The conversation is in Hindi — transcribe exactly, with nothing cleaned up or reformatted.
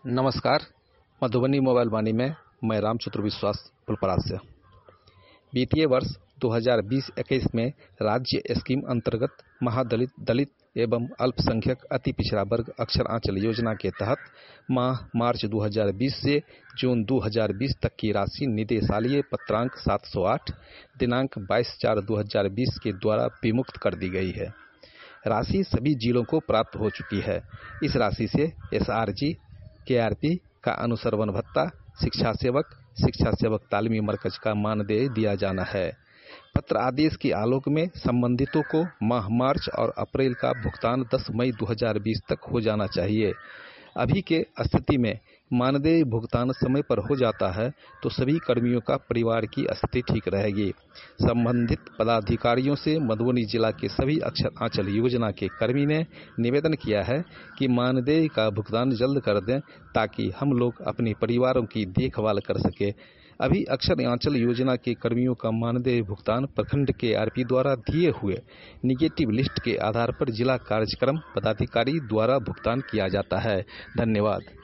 नमस्कार। मधुबनी मोबाइल वाणी में मैं रामचंद्र विश्वास फुलपरास से। वित्तीय वर्ष दो हज़ार बीस इक्कीस में राज्य स्कीम अंतर्गत महादलित, दलित एवं अल्पसंख्यक अति पिछड़ा वर्ग अक्षर आंचल योजना के तहत माह मार्च दो हज़ार बीस से जून दो हज़ार बीस तक की राशि निदेशालय पत्रांक सात सौ आठ दिनांक बाईस चार दो हज़ार बीस के द्वारा विमुक्त कर दी गई है। राशि सभी जिलों को प्राप्त हो चुकी है। इस राशि से एस आर जी के आर पी का अनुश्रवण भत्ता, शिक्षा सेवक, शिक्षा सेवक तालीमी मरकज का मानदेय दिया जाना है। पत्र आदेश के आलोक में संबंधितों को माह मार्च और अप्रैल का भुगतान दस मई दो हज़ार बीस तक हो जाना चाहिए। अभी के स्थिति में मानदेय भुगतान समय पर हो जाता है तो सभी कर्मियों का परिवार की स्थिति ठीक रहेगी। संबंधित पदाधिकारियों से मधुबनी जिला के सभी अक्षर आंचल योजना के कर्मी ने निवेदन किया है कि मानदेय का भुगतान जल्द कर दें ताकि हम लोग अपने परिवारों की देखभाल कर सके। अभी अक्षर आंचल योजना के कर्मियों का मानदेय भुगतान प्रखंड के आर पी द्वारा दिए हुए निगेटिव लिस्ट के आधार पर जिला कार्यक्रम पदाधिकारी द्वारा भुगतान किया जाता है। धन्यवाद।